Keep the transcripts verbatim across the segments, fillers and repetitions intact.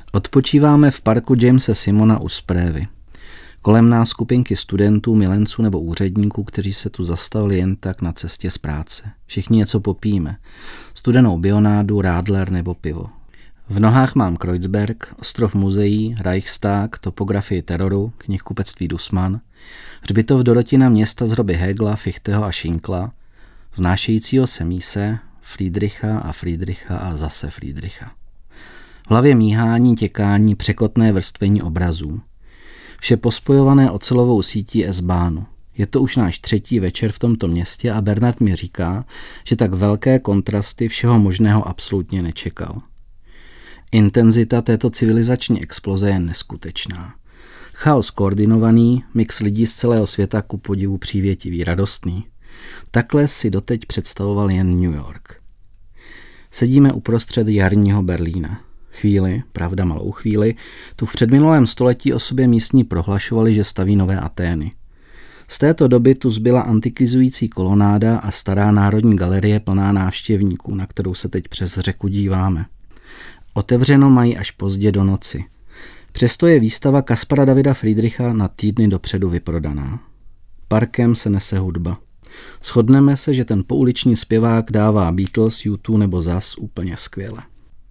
Odpočíváme v parku Jamese Simona u Spreevy. Kolem nás skupinky studentů, milenců nebo úředníků, kteří se tu zastavili jen tak na cestě z práce. Všichni něco popijeme. Studenou bionádu, Radler nebo pivo. V nohách mám Kreuzberg, ostrov muzeí, Reichstag, topografii teroru, knihkupectví Dussmann, hřbitov Dorotina města z hroby Hegla, Fichteho a Schinkla, znášejícího se míse, Friedricha a Friedricha a zase Friedricha. V hlavě míhání, těkání, překotné vrstvení obrazů. Vše pospojované ocelovou sítí S-Bahnu. Je to už náš třetí večer v tomto městě a Bernard mi říká, že tak velké kontrasty všeho možného absolutně nečekal. Intenzita této civilizační exploze je neskutečná. Chaos koordinovaný, mix lidí z celého světa ku podivu přívětivý, radostný. Takhle si doteď představoval jen New York. Sedíme uprostřed jarního Berlína. Chvíli, pravda malou chvíli, tu v předminulém století o sobě místní prohlašovali, že staví nové Atény. Z této doby tu zbyla antikizující kolonáda a stará národní galerie plná návštěvníků, na kterou se teď přes řeku díváme. Otevřeno mají až pozdě do noci. Přesto je výstava Caspara Davida Friedricha na týdny dopředu vyprodaná. Parkem se nese hudba. Shodneme se, že ten pouliční zpěvák dává Beatles, U dva nebo zas úplně skvěle.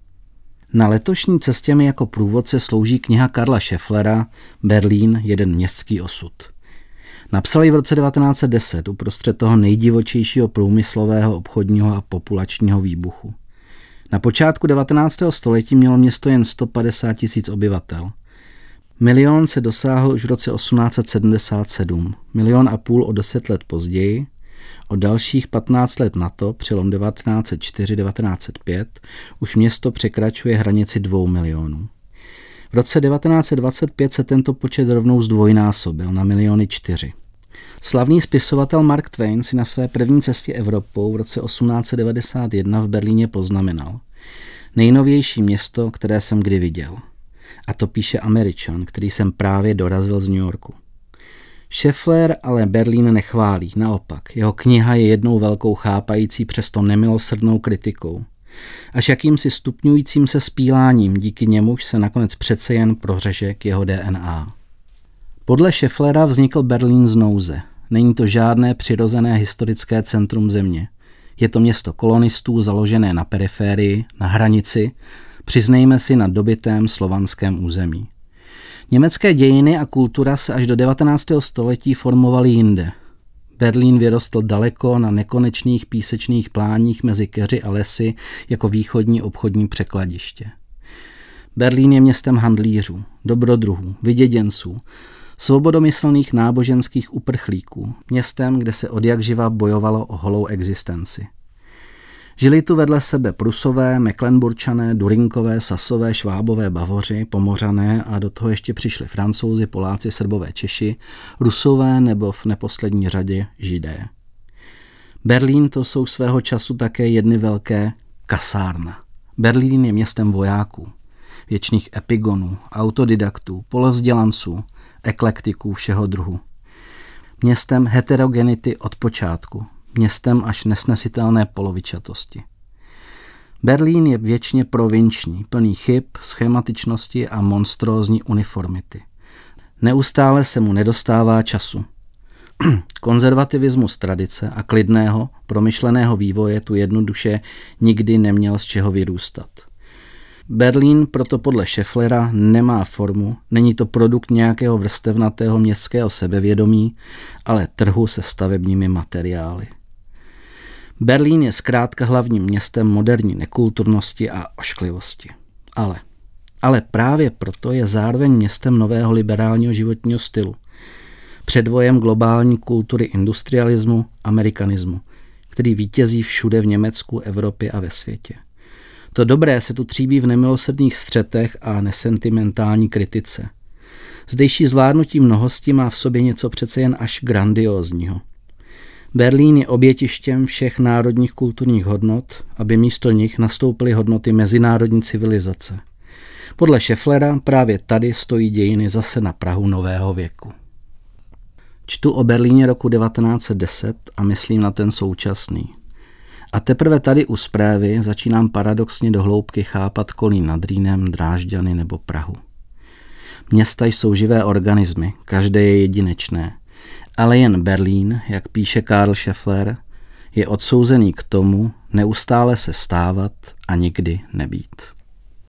Na letošní cestě mi jako průvodce slouží kniha Karla Schefflera Berlín, jeden městský osud. Napsal ji v roce devatenáct set deset uprostřed toho nejdivočejšího průmyslového, obchodního a populačního výbuchu. Na počátku devatenáctého století mělo město jen sto padesát tisíc obyvatel. Milion se dosáhl už v roce osmnáct set sedmdesát sedm, milion a půl o deset let později, o dalších patnáct let na to, přelom devatenáct set čtyři až devatenáct set pět, už město překračuje hranici dvou milionů. V roce devatenáct set dvacet pět se tento počet rovnou zdvojnásobil na miliony čtyři. Slavný spisovatel Mark Twain si na své první cestě Evropou v roce osmnáct set devadesát jedna v Berlíně poznamenal: nejnovější město, které jsem kdy viděl. A to píše Američan, který jsem právě dorazil z New Yorku. Scheffler ale Berlín nechválí, naopak. Jeho kniha je jednou velkou chápající, přesto nemilosrdnou kritikou. Až jakýmsi stupňujícím se spíláním, díky němuž se nakonec přece jen prořeže k jeho D N A. Podle Schefflera vznikl Berlín z nouze. Není to žádné přirozené historické centrum země. Je to město kolonistů založené na periférii, na hranici, přiznejme si, na dobytém slovanském území. Německé dějiny a kultura se až do devatenáctého století formovaly jinde. Berlín vyrostl daleko na nekonečných písečných pláních mezi keři a lesy jako východní obchodní překladiště. Berlín je městem handlířů, dobrodruhů, vyděděnců, svobodomyslných náboženských uprchlíků, městem, kde se odjakživa bojovalo o holou existenci. Žili tu vedle sebe Prusové, Mecklenburčané, Durinkové, Sasové, Švábové, Bavoři, Pomořané a do toho ještě přišli Francouzi, Poláci, Srbové, Češi, Rusové nebo v neposlední řadě Židé. Berlín to jsou svého času také jedny velké kasárna. Berlín je městem vojáků, věčných epigonů, autodidaktů, polovzdělanců, eklektiků všeho druhu. Městem heterogenity od počátku, městem až nesnesitelné polovičatosti. Berlín je věčně provinční, plný chyb, schematičnosti a monstrózní uniformity. Neustále se mu nedostává času. Konzervativismus tradice a klidného, promyšleného vývoje tu jednoduše nikdy neměl z čeho vyrůstat. Berlín proto podle Schefflera nemá formu, není to produkt nějakého vrstevnatého městského sebevědomí, ale trhu se stavebními materiály. Berlín je zkrátka hlavním městem moderní nekulturnosti a ošklivosti. Ale, ale právě proto je zároveň městem nového liberálního životního stylu, předvojem globální kultury industrialismu, amerikanismu, který vítězí všude v Německu, Evropě a ve světě. To dobré se tu tříbí v nemilosrdných střetech a nesentimentální kritice. Zdejší zvládnutí mnohosti má v sobě něco přece jen až grandiózního. Berlín je obětištěm všech národních kulturních hodnot, aby místo nich nastoupily hodnoty mezinárodní civilizace. Podle Schefflera právě tady stojí dějiny zase na prahu nového věku. Čtu o Berlíně roku devatenáct set deset a myslím na ten současný. A teprve tady u Sprévy začínám paradoxně do hloubky chápat Kolín nad Rýnem, Drážďany nebo Prahu. Města jsou živé organismy, každé je jedinečné, ale jen Berlín, jak píše Karl Scheffler, je odsouzený k tomu neustále se stávat a nikdy nebýt.